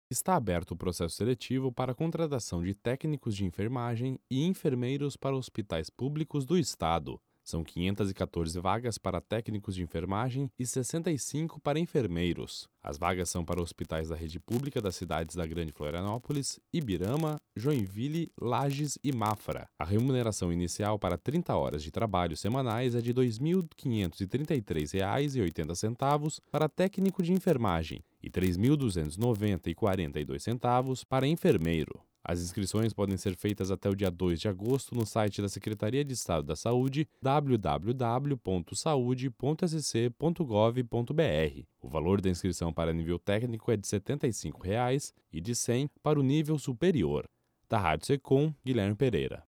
Está aberto o processo seletivo para a contratação de técnicos de enfermagem e enfermeiros para hospitais públicos do Estado. São 514 vagas para técnicos de enfermagem e 65 para enfermeiros. As vagas são para hospitais da rede pública das cidades da Grande Florianópolis, Ibirama, Joinville, Lages e Mafra. A remuneração inicial para 30 horas de trabalho semanais é de R$ 2.533,80 para técnico de enfermagem e R$ 3.290,42 para enfermeiro. As inscrições podem ser feitas até o dia 2 de agosto no site da Secretaria de Estado da Saúde, www.saude.sc.gov.br. O valor da inscrição para nível técnico é de R$ 75,00 e de R$ 100 para o nível superior. Da Rádio Secom, Guilherme Pereira.